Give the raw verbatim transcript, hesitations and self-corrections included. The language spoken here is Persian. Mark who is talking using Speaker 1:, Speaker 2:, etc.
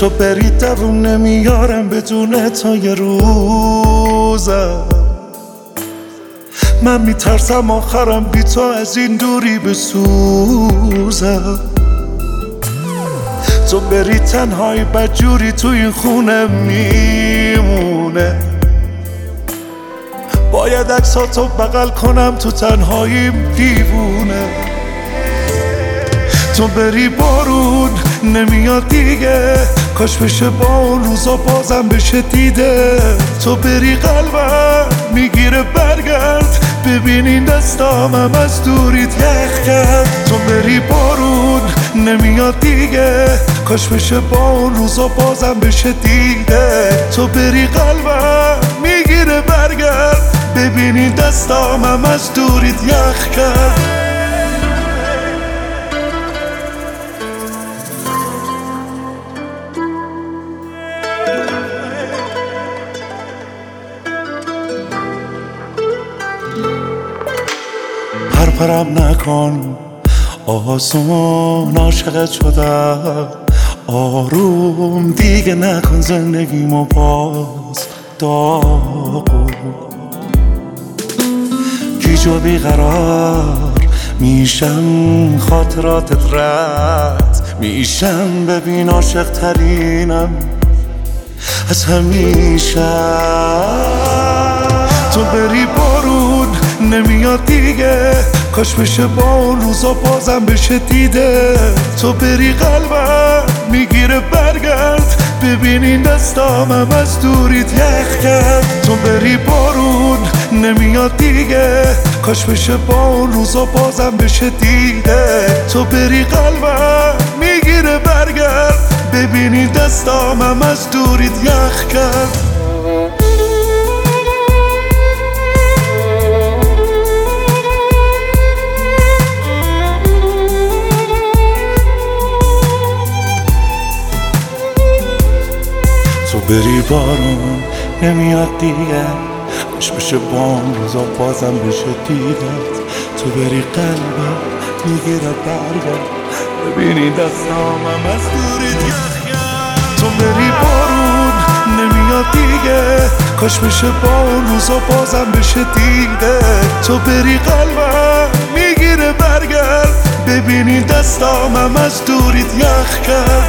Speaker 1: تو بری دووم نمیارم بدون تو یه روزم. من میترسم آخرم بی تو از این دوری بسوزم. تو بری تنهایی بدجوری تو این خونه میمونه. باید عکساتو بغل کنم تو تنهاییم دیوونه. تو بری بارون نمیاد دیگه، کاش بشه با اون روزا بازم بشه دیده. تو بری قلبم میگیره برگرد، ببین این دستامم از دوریت یخ کرد. تو بری بارون نمیاد دیگه، کاش بشه با اون روزا بازم بشه دیده. تو بری قلبم میگیره برگرد، ببین این دستامم از دوریت یخ کرد. پرپرم نکن آسون، عاشقت شدم آروم دیگه نکن زندگیمو باز داغون. گیج و بیقرار میشم خاطراتت رد میشم، ببین عاشق ترینم از همیشه. تو بری بارون نمیاد دیگه، کاش بشه با اون روزا بازم بشه دیده. تو بری قلبم میگیره برگرد، ببین این دستامم از دوریت یخ کرد. تو بری بارون نمیاد دیگه، کاش بشه با اون روزا بازم بشه دیده. تو بری قلبم میگیره برگرد، ببین این دستامم از دوریت یخ کرد. تو بری بارون نمیاد دیگه، کاش بشه با اون روزا بازم بشه دیدت. تو بری قلبم میگیره برگرد، ببینی دستامم از دوریت یخ کرد. تو بری بارون نمیاد دیگه، کاش بشه با اون روزا بازم بشه دیده. تو بری قلبم میگیره برگرد، ببینی دستامم از دوریت یخ کرد.